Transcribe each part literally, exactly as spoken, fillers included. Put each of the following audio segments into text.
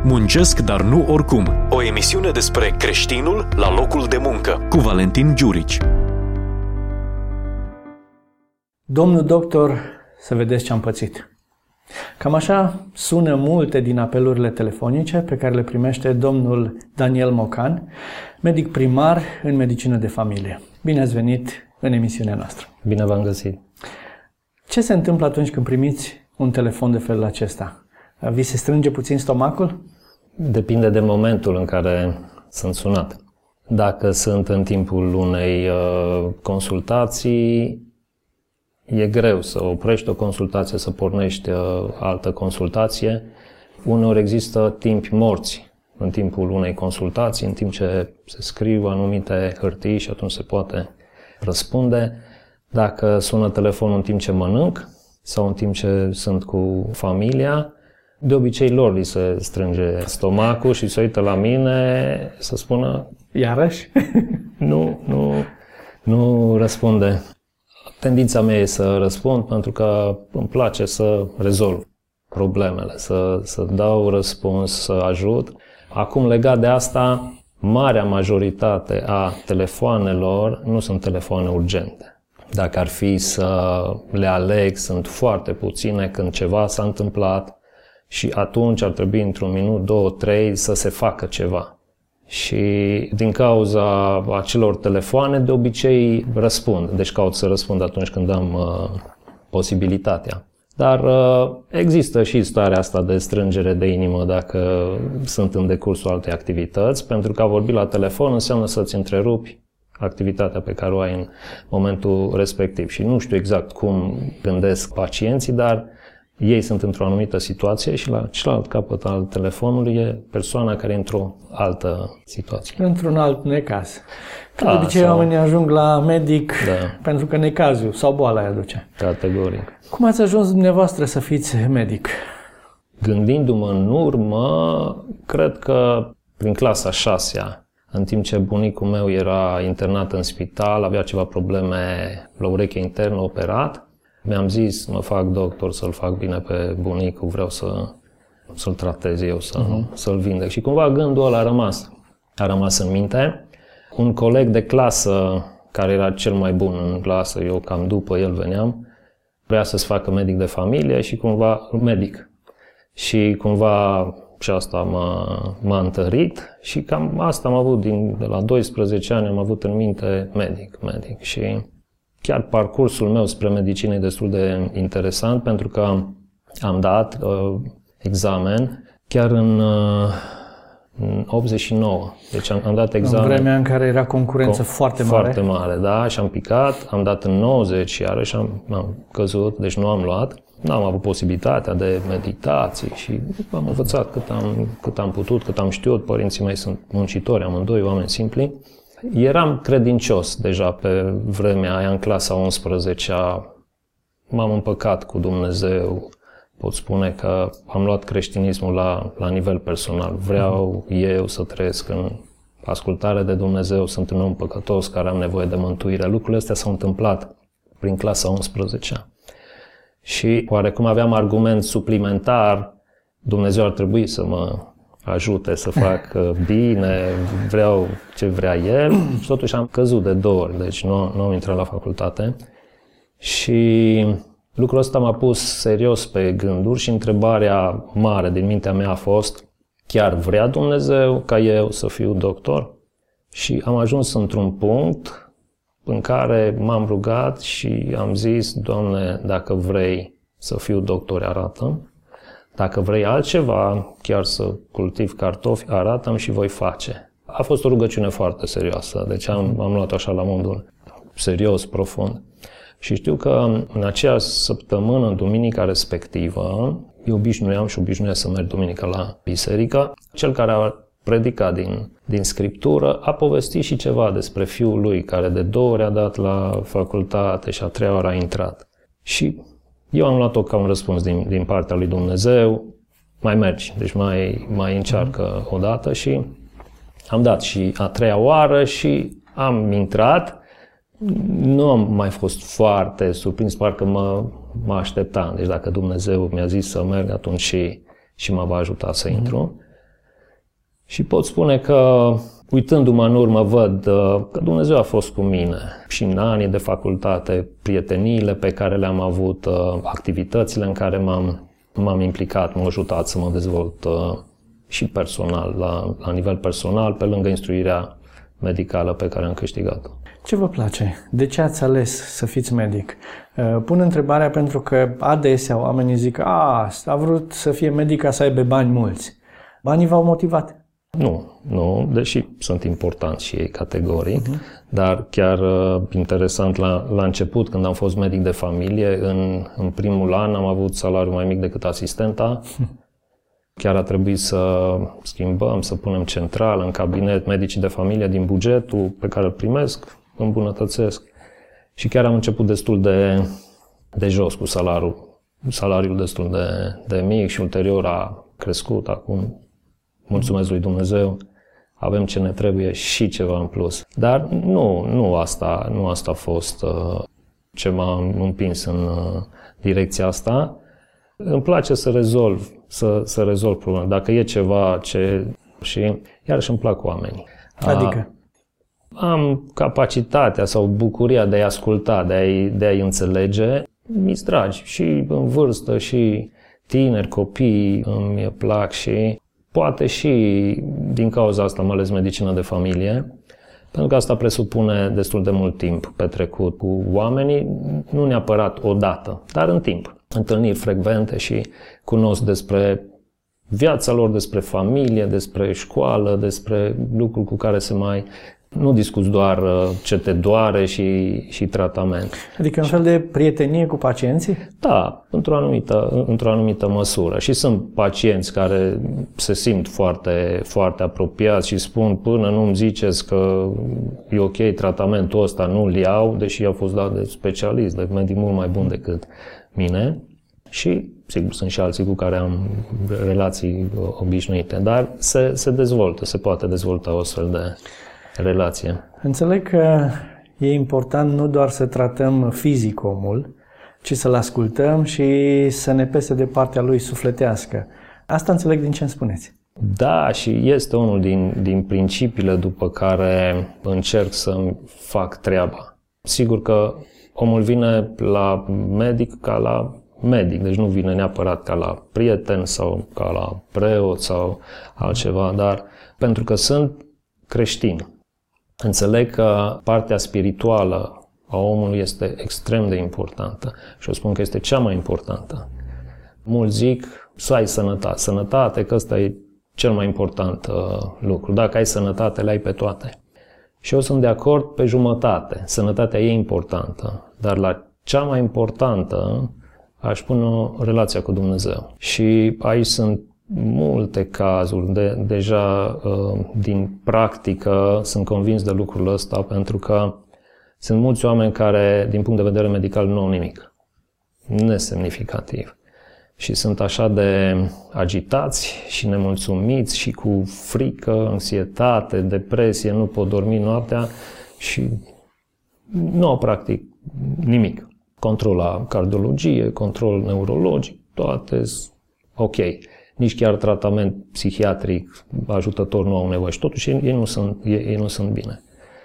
Muncesc, dar nu oricum. O emisiune despre creștinul la locul de muncă, cu Valentin Giurici. Domnul doctor, să vedeți ce am pățit. Cam așa sună multe din apelurile telefonice pe care le primește domnul Daniel Mocan, medic primar în medicină de familie. Bine ați venit în emisiunea noastră. Bine v-am găsit. Ce se întâmplă atunci când primiți un telefon de felul acesta? Vi se strânge puțin stomacul? Depinde de momentul în care sunt sunat. Dacă sunt în timpul unei uh, consultații, e greu să oprești o consultație, să pornești uh, altă consultație. Uneori există timpi morți în timpul unei consultații, în timp ce se scriu anumite hârtii și atunci se poate răspunde. Dacă sună telefonul în timp ce mănânc sau în timp ce sunt cu familia, de obicei lor li se strânge stomacul și se uită la mine să spună: iarăși? Nu, nu, nu răspunde. Tendința mea e să răspund pentru că îmi place să rezolv problemele, să, să dau răspuns, să ajut. Acum, legat de asta, marea majoritate a telefoanelor nu sunt telefoane urgente. Dacă ar fi să le aleg, sunt foarte puține când ceva s-a întâmplat și atunci ar trebui într-un minut, două, trei să se facă ceva. Și din cauza acelor telefoane, de obicei răspund. Deci caut să răspund atunci când am uh, posibilitatea. Dar uh, există și starea asta de strângere de inimă dacă sunt în decursul altei activități, pentru că a vorbi la telefon înseamnă să-ți întrerupi activitatea pe care o ai în momentul respectiv. Și nu știu exact cum gândesc pacienții, dar ei sunt într-o anumită situație și la celălalt capăt al telefonului e persoana care e într-o altă situație. Într-un alt necaz. Că da, de obicei sau... oamenii ajung la medic da. pentru că necazul sau boala îi aduce. Categoric. Cum ați ajuns dumneavoastră să fiți medic? Gândindu-mă în urmă, cred că prin clasa a șasea, în timp ce bunicul meu era internat în spital, avea ceva probleme la ureche internă, operat, mi-am zis, mă fac doctor, să-l fac bine pe bunicul, vreau să, să-l tratez eu, să, uh-huh. să-l vindec. Și cumva gândul ăla a rămas, a rămas în minte. Un coleg de clasă, care era cel mai bun în clasă, eu cam după el veneam, vrea să-ți facă medic de familie și cumva medic. Și cumva și asta m-a, m-a întărit și cam asta am avut, din, de la doisprezece ani am avut în minte medic, medic. Și chiar parcursul meu spre medicină e destul de interesant pentru că am, am dat uh, examen chiar în, uh, în optzeci și nouă. Deci am, am dat examen. În vremea în care era concurență co- foarte mare. Foarte mare, da. Și am picat, am dat în nouăzeci iarăși am, am căzut, deci nu am luat. N-am avut posibilitatea de meditații și am învățat cât am, cât am putut, cât am știut. Părinții mei sunt muncitori, amândoi, oameni simpli. Eram credincios deja pe vremea aia, în clasa a unsprezecea, m-am împăcat cu Dumnezeu, pot spune că am luat creștinismul la, la nivel personal. Vreau eu să trăiesc în ascultare de Dumnezeu, sunt un om păcătos care am nevoie de mântuire. Lucrurile astea s-au întâmplat prin clasa a unsprezecea. Și oarecum aveam argument suplimentar, Dumnezeu ar trebui să mă ajute să fac bine, vreau ce vrea El. Și totuși am căzut de două ori, deci nu, nu am intrat la facultate. Și lucrul ăsta m-a pus serios pe gânduri și întrebarea mare din mintea mea a fost: chiar vrea Dumnezeu ca eu să fiu doctor? Și am ajuns într-un punct în care m-am rugat și am zis: Doamne, dacă vrei să fiu doctor, arată-mi. Dacă vrei altceva, chiar să cultiv cartofi, arată-mi și voi face. A fost o rugăciune foarte serioasă, deci am, am luat-o așa la modul serios, profund. Și știu că în aceea săptămână, în duminica respectivă, eu obișnuiam și obișnuiam să merg duminica la biserică. Cel care a predicat din, din Scriptură a povestit și ceva despre fiul lui, care de două ori a dat la facultate și a treia oară a intrat. Și eu am luat-o ca un răspuns din, din partea lui Dumnezeu: mai mergi, deci mai, mai încearcă o dată. Și am dat și a treia oară și am intrat. Nu am mai fost foarte surprins, parcă mă, mă așteptam. Deci dacă Dumnezeu mi-a zis să merg, atunci și, și mă va ajuta să intru. Și pot spune că, uitându-mă în urmă, văd că Dumnezeu a fost cu mine și în anii de facultate, prieteniile pe care le-am avut, activitățile în care m-am, m-am implicat, m-au ajutat să mă dezvolt și personal, la, la nivel personal, pe lângă instruirea medicală pe care am câștigat-o. Ce vă place? De ce ați ales să fiți medic? Pun întrebarea pentru că adesea oamenii zic a, a vrut să fie medic ca să aibă bani mulți. Banii v-au motivat? Nu, nu, deși sunt importanți și ei categoric, uh-huh. dar chiar uh, interesant, la, la început, când am fost medic de familie, în, în primul an am avut salariu mai mic decât asistenta. Chiar a trebuit să schimbăm, să punem central în cabinet medicii de familie din bugetul pe care îl primesc, îmbunătățesc. Și chiar am început destul de, de jos cu salariul, salariul destul de, de mic și ulterior a crescut acum. Mulțumesc lui Dumnezeu, avem ce ne trebuie și ceva în plus. Dar nu, nu asta, nu asta a fost uh, ce m-a împins în uh, direcția asta. Îmi place să rezolv, să, să rezolv probleme. Dacă e ceva ce... și iarăși îmi plac oamenii. Adică? Am capacitatea sau bucuria de a-i asculta, de a-i, de a-i înțelege. Mi-s dragi și în vârstă și tineri, copii îmi plac și... Poate și din cauza asta am ales medicină de familie, pentru că asta presupune destul de mult timp petrecut cu oamenii, nu neapărat odată, dar în timp. Întâlniri frecvente și cunosc despre viața lor, despre familie, despre școală, despre lucruri cu care se mai... Nu discuți doar ce te doare și, și tratament. Adică un fel de prietenie cu pacienții? Da, într-o anumită, într-o anumită măsură. Și sunt pacienți care se simt foarte, foarte apropiați și spun până nu-mi ziceți că e ok tratamentul ăsta, nu-l iau, deși a fost dat de specialist, de medic mult mai bun decât mine. Și, sigur, sunt și alții cu care am relații obișnuite, dar se, se dezvoltă, se poate dezvolta o astfel de relație. Înțeleg că e important nu doar să tratăm fizic omul, ci să-l ascultăm și să ne pese de partea lui sufletească. Asta înțeleg din ce îmi spuneți. Da, și este unul din, din principiile după care încerc să-mi fac treaba. Sigur că omul vine la medic ca la medic, deci nu vine neapărat ca la prieten sau ca la preot sau altceva, dar pentru că sunt creștin, înțeleg că partea spirituală a omului este extrem de importantă și o spun că este cea mai importantă. Mulți zic să ai sănătate, sănătate, că ăsta e cel mai important uh, lucru. Dacă ai sănătate, le ai pe toate. Și eu sunt de acord pe jumătate. Sănătatea e importantă, dar la cea mai importantă aș pune relația cu Dumnezeu. Și aici sunt multe cazuri, de, deja din practică sunt convins de lucrul ăsta, pentru că sunt mulți oameni care, din punct de vedere medical, nu au nimic. Nesemnificativ. Și sunt așa de agitați și nemulțumiți și cu frică, anxietate, depresie, nu pot dormi noaptea și nu au practic nimic. Control la cardiologie, control neurologic, toate ok. Nici chiar tratament psihiatric ajutător nu au nevoie și totuși ei nu sunt, ei, ei nu sunt bine.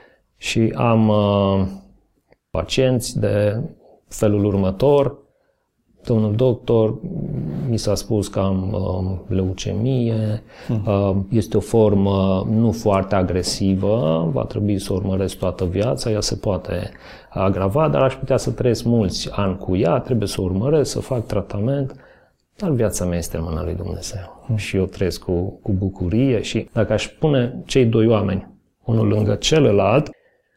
Și am uh, pacienți de felul următor. Domnul doctor, mi s-a spus că am uh, leucemie, uh, este o formă nu foarte agresivă, va trebui să o urmăresc toată viața, ea se poate agrava, dar aș putea să trăiesc mulți ani cu ea, trebuie să o urmăresc, să fac tratament. Dar viața mea este în mâna lui Dumnezeu. Mm. Și eu trăiesc cu, cu bucurie și dacă aș pune cei doi oameni, unul lângă celălalt,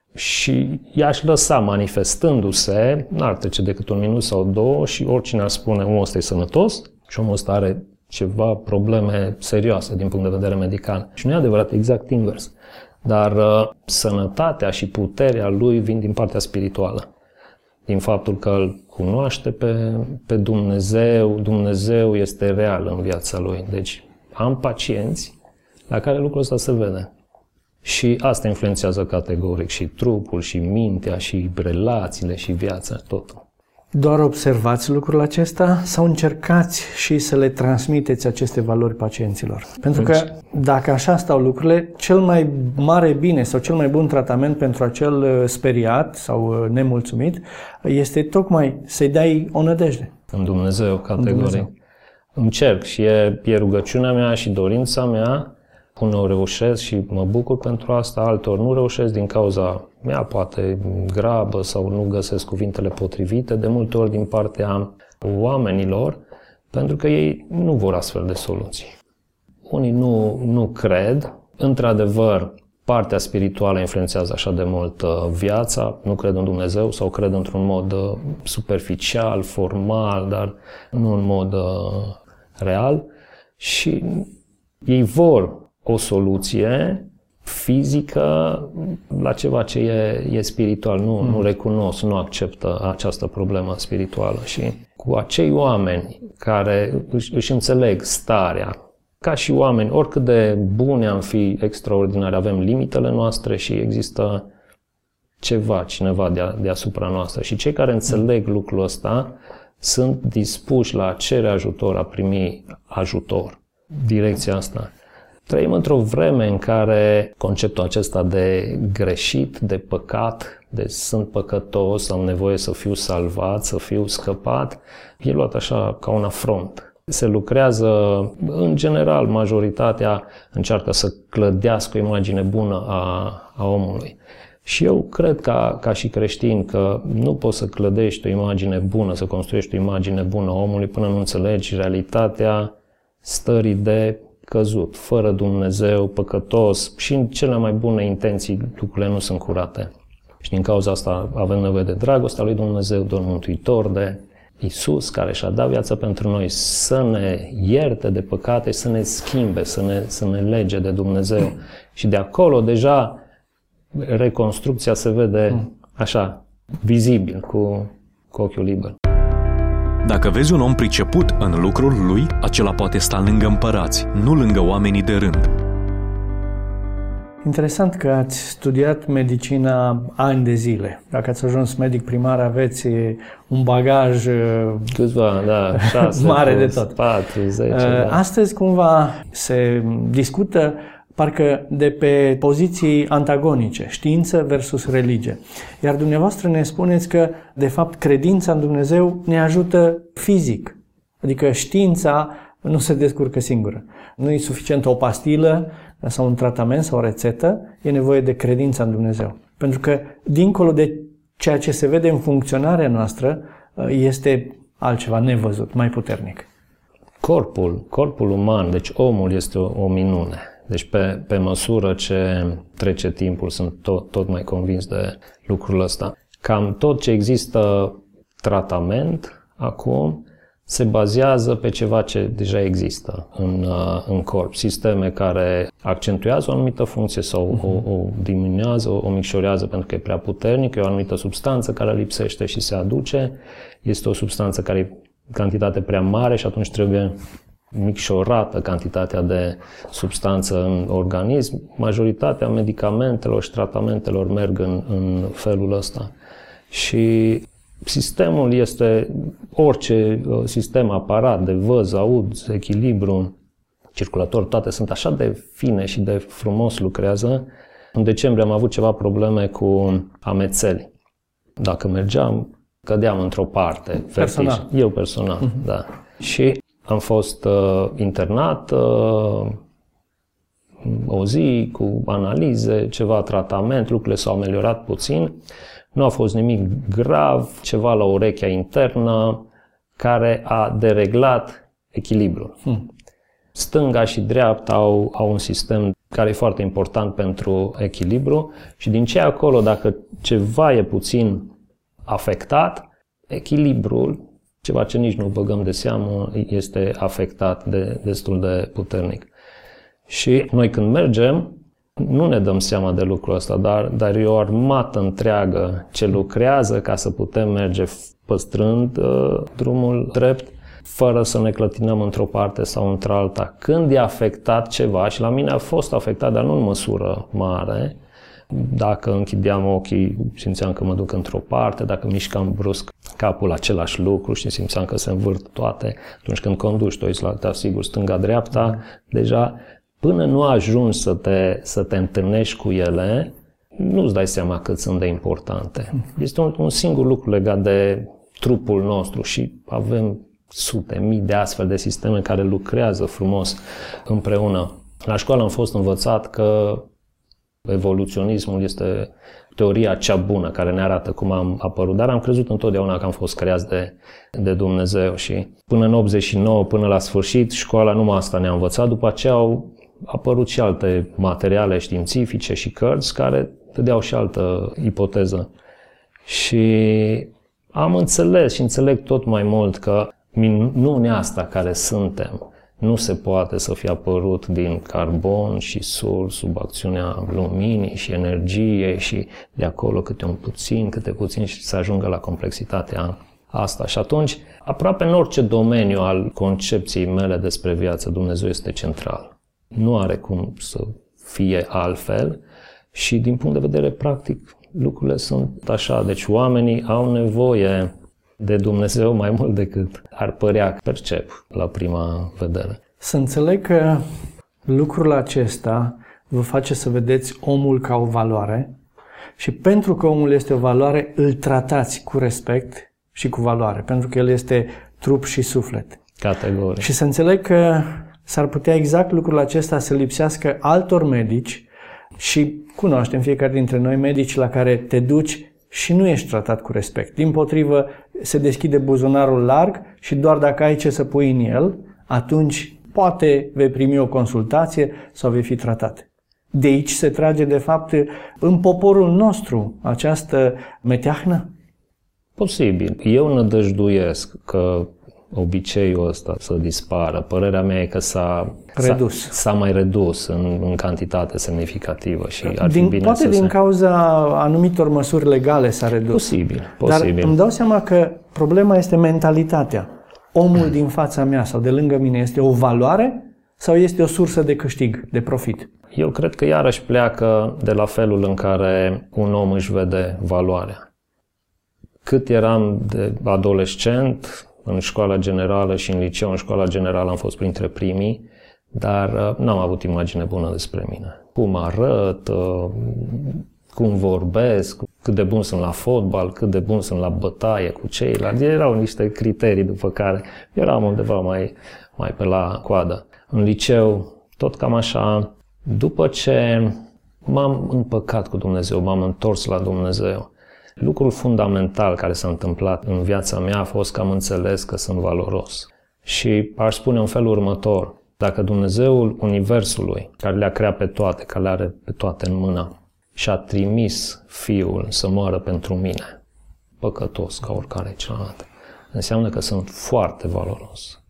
și i-aș lăsa manifestându-se, n-ar trece decât un minut sau două și oricine ar spune omul ăsta e sănătos și omul ăsta are ceva probleme serioase din punct de vedere medical. Și nu e adevărat, exact invers. Dar uh, sănătatea și puterea lui vin din partea spirituală. Din faptul că îl cunoaște pe, pe Dumnezeu, Dumnezeu este real în viața lui. Deci am pacienți la care lucrul ăsta se vede. Și asta influențează categoric și trupul, și mintea, și relațiile, și viața, totul. Doar observați lucrul acesta sau încercați și să le transmiteți aceste valori pacienților? Pentru că dacă așa stau lucrurile, cel mai mare bine sau cel mai bun tratament pentru acel speriat sau nemulțumit este tocmai să-i dai o nădejde. În Dumnezeu, categoric. Încerc și e, e rugăciunea mea și dorința mea. Uneori reușesc și mă bucur pentru asta, altor nu reușesc din cauza mea, poate grabă sau nu găsesc cuvintele potrivite, de multe ori din partea oamenilor, pentru că ei nu vor astfel de soluții. Unii nu, nu cred, într-adevăr, partea spirituală influențează așa de mult viața, nu cred în Dumnezeu sau cred într-un mod superficial, formal, dar nu în mod real și ei vor o soluție fizică la ceva ce e, e spiritual. Nu, mm. nu recunosc, nu acceptă această problemă spirituală. Și cu acei oameni care își, își înțeleg starea, ca și oameni, oricât de bune am fi, extraordinari, avem limitele noastre și există ceva, cineva de deasupra noastră. Și cei care înțeleg mm. lucrul ăsta sunt dispuși la a cere ajutor, a primi ajutor. Direcția asta. Trăim într-o vreme în care conceptul acesta de greșit, de păcat, de sunt păcătos, am nevoie să fiu salvat, să fiu scăpat, e luat așa ca un afront. Se lucrează, în general, majoritatea încearcă să clădească o imagine bună a, a omului. Și eu cred ca, ca și creștin că nu poți să clădești o imagine bună, să construiești o imagine bună a omului până nu înțelegi realitatea stării de căzut, fără Dumnezeu, păcătos și în cele mai bune intenții lucrurile nu sunt curate. Și din cauza asta avem nevoie de dragostea lui Dumnezeu, de un Mântuitor, de Iisus care și-a dat viața pentru noi să ne ierte de păcate și să ne schimbe, să ne, să ne lege de Dumnezeu. Și de acolo deja reconstrucția se vede așa, vizibil, cu, cu ochiul liber. Dacă vezi un om priceput în lucrul lui, acela poate sta lângă împărați, nu lângă oamenii de rând. Interesant că ați studiat medicina ani de zile. Dacă ați ajuns medic primar, aveți un bagaj câțiva, da, șase, mare de tot. patru, zece, da. Astăzi cumva se discută parcă de pe poziții antagonice, știință versus religie. Iar dumneavoastră ne spuneți că, de fapt, credința în Dumnezeu ne ajută fizic. Adică știința nu se descurcă singură. Nu e suficient o pastilă sau un tratament sau o rețetă, e nevoie de credința în Dumnezeu. Pentru că, dincolo de ceea ce se vede în funcționarea noastră, este altceva nevăzut, mai puternic. Corpul, corpul uman, deci omul este o, o minune. Deci pe, pe măsură ce trece timpul, sunt tot, tot mai convins de lucrul ăsta. Cam tot ce există tratament acum se bazează pe ceva ce deja există în, în corp. Sisteme care accentuează o anumită funcție sau o, o diminuează, o, o micșorează pentru că e prea puternic, e o anumită substanță care lipsește și se aduce. Este o substanță care e cantitate prea mare și atunci trebuie micșorată cantitatea de substanță în organism. Majoritatea medicamentelor și tratamentelor merg în, în felul ăsta. Și sistemul este orice sistem, aparat de văz, aud, echilibru, circulator, toate sunt așa de fine și de frumos lucrează. În decembrie am avut ceva probleme cu amețeli. Dacă mergeam, cădeam într-o parte. Personal. Vertig. Eu personal, uh-huh. da. Și am fost uh, internat uh, o zi cu analize, ceva tratament, lucrurile s-au ameliorat puțin. Nu a fost nimic grav, ceva la urechea internă care a dereglat echilibrul. Hmm. Stânga și dreapta au, au un sistem care e foarte important pentru echilibru și din ce acolo, dacă ceva e puțin afectat, echilibrul, ceva ce nici nu băgăm de seamă, este afectat de, destul de puternic. Și noi când mergem, nu ne dăm seama de lucrul ăsta, dar, dar e o armată întreagă ce lucrează ca să putem merge păstrând uh, drumul drept, fără să ne clătinăm într-o parte sau într-alta. Când e afectat ceva, și la mine a fost afectat, dar nu în măsură mare, Dacă închideam ochii, simțeam că mă duc într-o parte, dacă mișcam brusc capul, același lucru și simțeam că se învârt toate. Atunci când conduci, te uiți la, te asigur, stânga-dreapta, deja până nu ajungi să te, să te întâlnești cu ele, nu-ți dai seama cât sunt de importante. Este un, un singur lucru legat de trupul nostru și avem sute, mii de astfel de sisteme care lucrează frumos împreună. La școală am fost învățat că evoluționismul este teoria cea bună care ne arată cum am apărut, dar am crezut întotdeauna că am fost creați de, de Dumnezeu și până în optzeci și nouă, până la sfârșit, școala numai asta ne-a învățat. După aceea au apărut și alte materiale științifice și cărți care dădeau și altă ipoteză. Și am înțeles și înțeleg tot mai mult că minunea asta care suntem nu se poate să fie apărut din carbon și sol sub acțiunea luminii și energiei și de acolo câte un puțin, câte puțin și să ajungă la complexitatea asta. Și atunci, aproape în orice domeniu al concepției mele despre viață, Dumnezeu este central. Nu are cum să fie altfel și din punct de vedere practic lucrurile sunt așa. Deci oamenii au nevoie de Dumnezeu mai mult decât ar părea, percep la prima vedere. Să înțeleg că lucrul acesta vă face să vedeți omul ca o valoare și pentru că omul este o valoare, îl tratați cu respect și cu valoare, pentru că el este trup și suflet. Categoric. Și să înțeleg că s-ar putea exact lucrul acesta să lipsească altor medici și cunoaștem fiecare dintre noi medici la care te duci și nu ești tratat cu respect. Dimpotrivă, se deschide buzunarul larg și doar dacă ai ce să pui în el, atunci poate vei primi o consultație sau vei fi tratat. De aici se trage, de fapt, în poporul nostru această meteahnă? Posibil. Eu nădăjduiesc că obiceiul ăsta să dispară. Părerea mea e că s-a, redus. s-a, s-a mai redus în, în cantitate semnificativă și ar din, fi bine poate să din se... cauza anumitor măsuri legale s-a redus. Posibil, posibil. Dar îmi dau seama că problema este mentalitatea. Omul din fața mea sau de lângă mine este o valoare sau este o sursă de câștig, de profit? Eu cred că iarăși pleacă de la felul în care un om își vede valoarea. Cât eram de adolescent, în școala generală și în liceu, în școala generală am fost printre primii, dar n-am avut imagine bună despre mine. Cum arăt, cum vorbesc, cât de bun sunt la fotbal, cât de bun sunt la bătaie cu ceilalți. Erau niște criterii după care eram undeva mai, mai pe la coadă. În liceu, tot cam așa. După ce m-am împăcat cu Dumnezeu, m-am întors la Dumnezeu, lucrul fundamental care s-a întâmplat în viața mea a fost că am înțeles că sunt valoros. Și aș spune în felul următor, dacă Dumnezeul Universului, care le-a creat pe toate, care le are pe toate în mână, și-a trimis Fiul să moară pentru mine, păcătos ca oricare celălalt, înseamnă că sunt foarte valoros.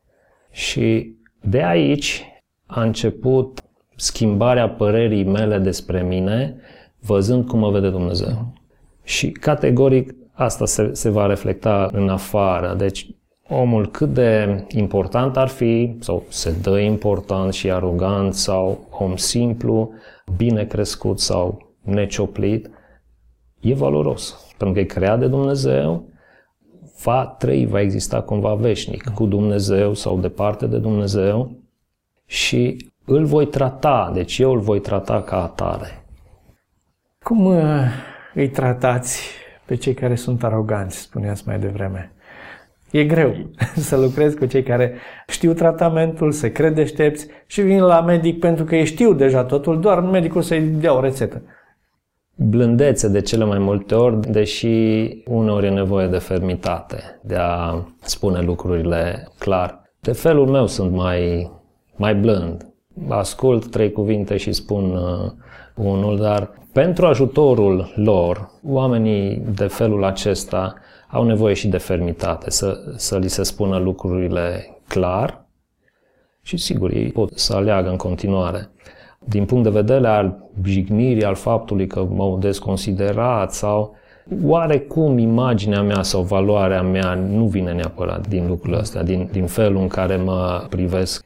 Și de aici a început schimbarea părerii mele despre mine, văzând cum mă vede Dumnezeu. Și categoric asta se, se va reflecta în afară. Deci omul cât de important ar fi, sau se dă important și arogant, sau om simplu, bine crescut sau necioplit, e valoros. Pentru că e creat de Dumnezeu, va trăi, va exista cumva veșnic cu Dumnezeu sau departe de Dumnezeu și îl voi trata, deci eu îl voi trata ca atare. Cum uh, îi tratați pe cei care sunt aroganți, spuneați mai devreme? E greu să lucrezi cu cei care știu tratamentul, se cred deștepți și vin la medic pentru că ei știu deja totul, doar medicul să-i dea o rețetă. Blândețe de cele mai multe ori, deși uneori e nevoie de fermitate, de a spune lucrurile clar. De felul meu sunt mai, mai blând. Ascult trei cuvinte și spun uh, unul, dar pentru ajutorul lor, oamenii de felul acesta au nevoie și de fermitate, să, să li se spună lucrurile clar și sigur ei pot să aleagă în continuare. Din punct de vedere al jignirii, al faptului că m-au desconsiderat sau oarecum imaginea mea sau valoarea mea nu vine neapărat din lucrurile astea, din, din felul în care mă privesc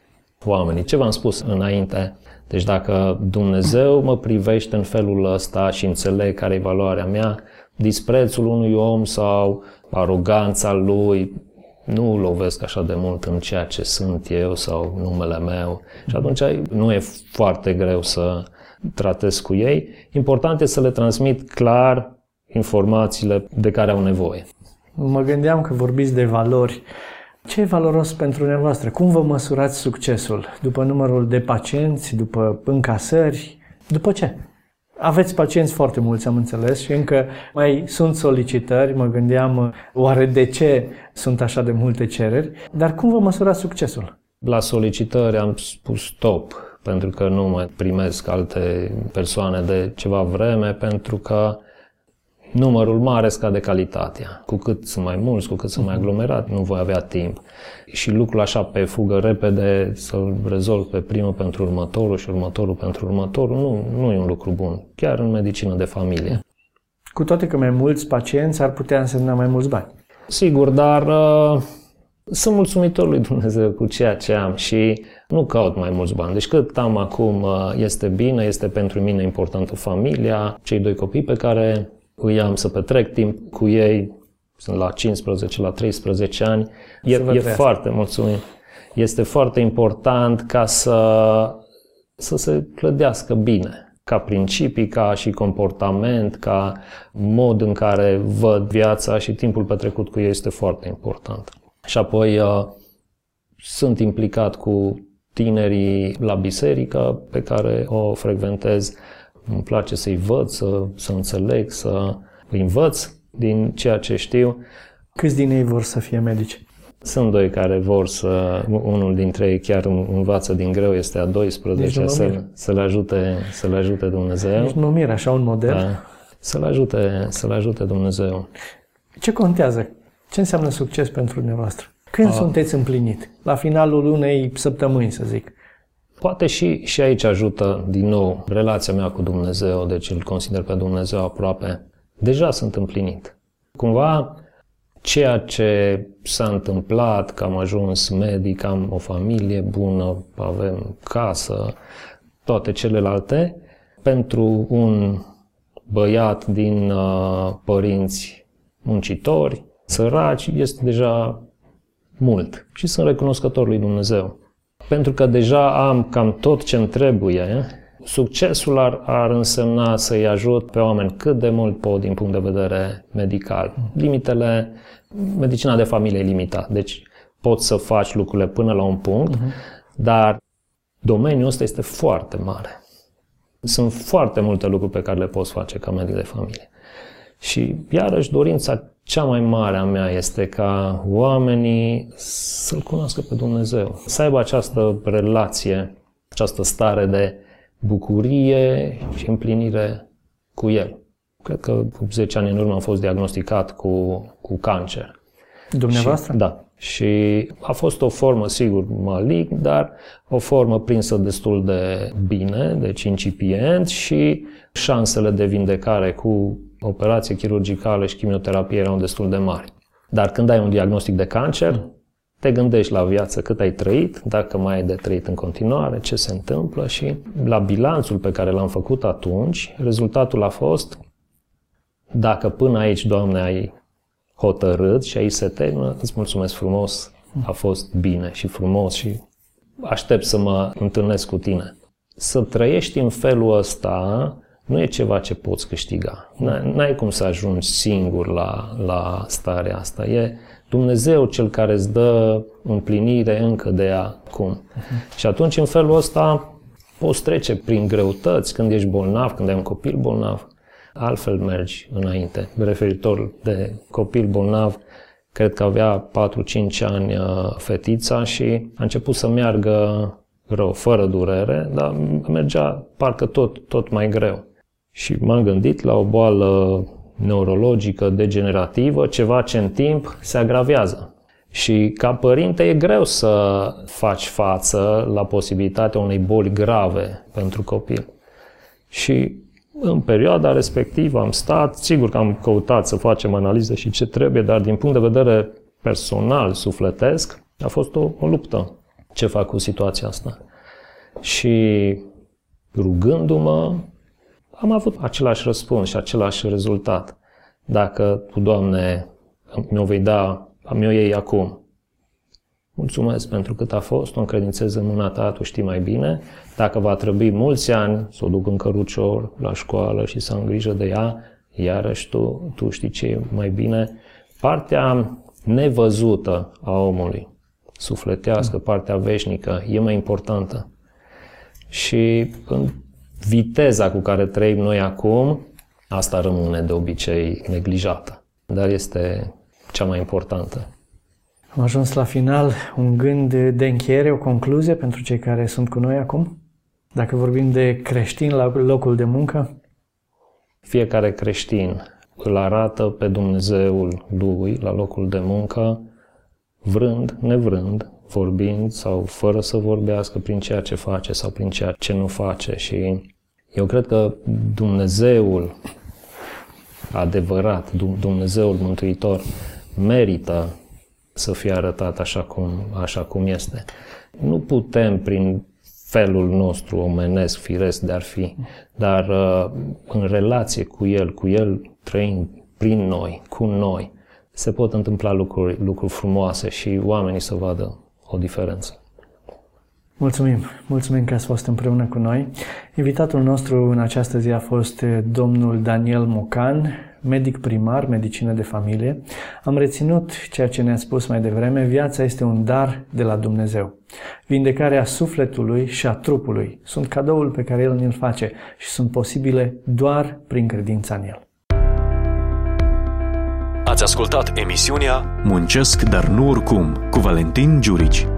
oamenii. Ce v-am spus înainte? Deci dacă Dumnezeu mă privește în felul ăsta și înțeleg care e valoarea mea, disprețul unui om sau aroganța lui nu lovesc așa de mult în ceea ce sunt eu sau numele meu. Și atunci nu e foarte greu să tratez cu ei. Important e să le transmit clar informațiile de care au nevoie. Mă gândeam că vorbiți de valori. Ce e valoros pentru dumneavoastră? Cum vă măsurați succesul? După numărul de pacienți, după încasări, după ce? Aveți pacienți foarte mulți, am înțeles, și încă mai sunt solicitări. Mă gândeam, oare de ce sunt așa de multe cereri? Dar cum vă măsurați succesul? La solicitări am spus stop, pentru că nu mai primesc alte persoane de ceva vreme, pentru că numărul mare scade calitatea. Cu cât sunt mai mulți, cu cât sunt mai aglomerat, nu voi avea timp. Și lucrul așa pe fugă repede, să-l rezolv pe primul pentru următorul și următorul pentru următorul, nu, nu e un lucru bun. Chiar în medicină de familie. Cu toate că mai mulți pacienți ar putea însemna mai mulți bani. Sigur, dar uh, sunt mulțumitor lui Dumnezeu cu ceea ce am și nu caut mai mulți bani. Deci cât am acum uh, este bine, este pentru mine importantă familia, cei doi copii pe care îi am să petrec timp cu ei, sunt la cincisprezece, la treisprezece ani, e, e foarte, mulțumim, este foarte important ca să, să se clădească bine, ca principii, ca și comportament, ca mod în care văd viața și timpul petrecut cu ei este foarte important. Și apoi uh, sunt implicat cu tinerii la biserică pe care o frecventez. Îmi place să-i văd, să, să înțeleg, să îi învăț din ceea ce știu. Câți din ei vor să fie medici? Sunt doi care vor să... Unul dintre ei chiar învață din greu, este a doisprezecea, să, să-l ajute, să-l ajute Dumnezeu. Deci mă mir, așa un model. Da, să-l ajute, să-l ajute Dumnezeu. Ce contează? Ce înseamnă succes pentru dumneavoastră? Când a... sunteți împlinit? La finalul unei săptămâni, să zic. Poate și, și aici ajută, din nou, relația mea cu Dumnezeu, deci îl consider pe Dumnezeu aproape. Deja sunt împlinit. Cumva, ceea ce s-a întâmplat, că am ajuns medic, am o familie bună, avem casă, toate celelalte, pentru un băiat din uh, părinți muncitori, săraci, este deja mult. Și sunt recunoscător lui Dumnezeu. Pentru că deja am cam tot ce-mi trebuie, succesul ar, ar însemna să-i ajut pe oameni cât de mult pot din punct de vedere medical. Limitele, medicina de familie e limitată, deci poți să faci lucrurile până la un punct, uh-huh. dar domeniul ăsta este foarte mare. Sunt foarte multe lucruri pe care le poți face ca medic de familie. Și iarăși dorința cea mai mare a mea este ca oamenii să-L cunoască pe Dumnezeu, să aibă această relație, această stare de bucurie și împlinire cu El. Cred că cu zece ani în urmă am fost diagnosticat cu, cu cancer. Dumneavoastră? Și, da. Și a fost o formă, sigur, malign, dar o formă prinsă destul de bine, deci incipient, și șansele de vindecare cu operație chirurgicală și chimioterapie erau destul de mari. Dar când ai un diagnostic de cancer, te gândești la viață cât ai trăit, dacă mai ai de trăit în continuare, ce se întâmplă, și la bilanțul pe care l-am făcut atunci, rezultatul a fost: dacă până aici, Doamne, ai hotărât și aici se termină, îți mulțumesc frumos, a fost bine și frumos și aștept să mă întâlnesc cu tine. Să trăiești în felul ăsta nu e ceva ce poți câștiga. N-ai cum să ajungi singur la, la starea asta. E Dumnezeu cel care îți dă împlinire încă de acum. Uh-huh. Și atunci, în felul ăsta, poți trece prin greutăți când ești bolnav, când ai un copil bolnav. Altfel mergi înainte. Referitor de copil bolnav, cred că avea patru-cinci ani fetița și a început să meargă rău, fără durere, dar mergea parcă tot, tot mai greu. Și m-am gândit la o boală neurologică degenerativă, ceva ce în timp se agravează. Și ca părinte e greu să faci față la posibilitatea unei boli grave pentru copil. Și în perioada respectivă am stat, sigur că am căutat să facem analize și ce trebuie, dar din punct de vedere personal, sufletesc, a fost o, o luptă. ce fac cu situația asta. Și rugându-mă, am avut același răspuns și același rezultat. Dacă Tu, Doamne, mi-o vei da, mi-o iei acum. Mulțumesc pentru cât a fost, o încredințez în mâna Ta, Tu știi mai bine. Dacă va trebui mulți ani să o duc în cărucior la școală și să am grijă de ea, iarăși Tu, tu știi ce e mai bine. Partea nevăzută a omului, sufletească, partea veșnică, e mai importantă. Și în viteza cu care trăim noi acum, asta rămâne de obicei neglijată, dar este cea mai importantă. Am ajuns la final. Un gând de încheiere, o concluzie pentru cei care sunt cu noi acum? Dacă vorbim de creștin la locul de muncă? Fiecare creștin îl arată pe Dumnezeul lui la locul de muncă, vrând, nevrând, vorbind sau fără să vorbească, prin ceea ce face sau prin ceea ce nu face. Și eu cred că Dumnezeul adevărat, Dumnezeul Mântuitor, merită să fie arătat așa cum, așa cum este. Nu putem prin felul nostru omenesc, firesc de-ar fi, dar în relație cu El, cu El trăind prin noi, cu noi, se pot întâmpla lucruri, lucruri frumoase și oamenii să vadă o diferență. Mulțumim! Mulțumim că ați fost împreună cu noi. Invitatul nostru în această zi a fost domnul Daniel Mocan, medic primar, medicină de familie. Am reținut ceea ce ne-a spus mai devreme: viața este un dar de la Dumnezeu. Vindecarea sufletului și a trupului sunt cadoul pe care El ne-l face și sunt posibile doar prin credința în El. Ați ascultat emisiunea Muncesc, dar nu oricum, cu Valentin Giurici.